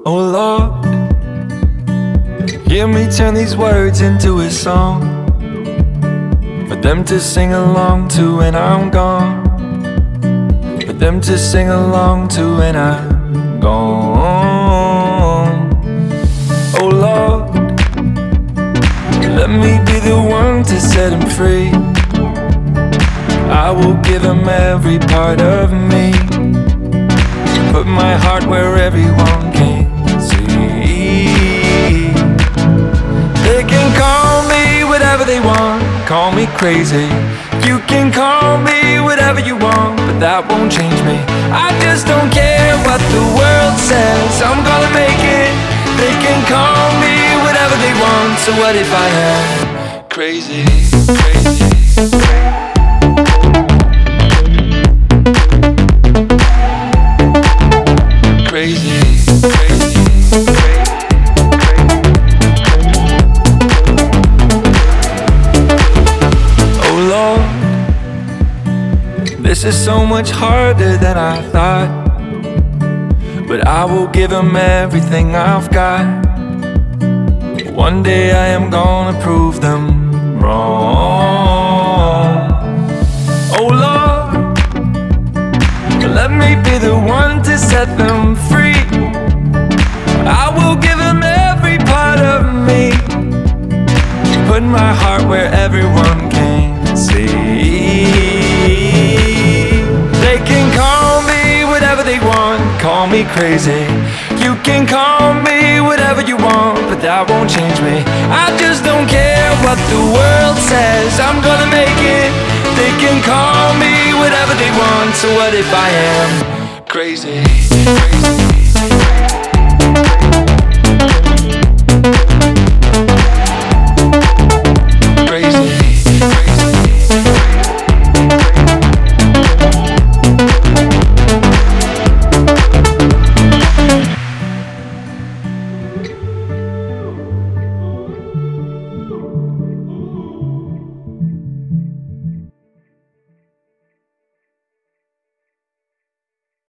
Oh Lord, hear me turn these words into a song for them to sing along to when I'm gone, for them to sing along to when I'm gone. Oh Lord, let me be the one to set him free. I will give him every part of me, put my heart where everyone can see. They can call me whatever they want, call me crazy. You can call me whatever you want, but that won't change me. I just don't care what the world says, I'm gonna make it. They can call me whatever they want, so what if I am crazy, crazy? Crazy, crazy, oh Lord, this is so much harder than I thought, but I will give him everything I've got. One day I am gonna prove them wrong. Oh Lord, let me be the one to set them free. I will give him every part of me, put my heart where everyone can see. They can call me whatever they want, call me crazy. You can call me whatever you want, but that won't change me. I just don't care what the world says, I'm gonna make it. They can call me whatever they want, so what if I am crazy, crazy?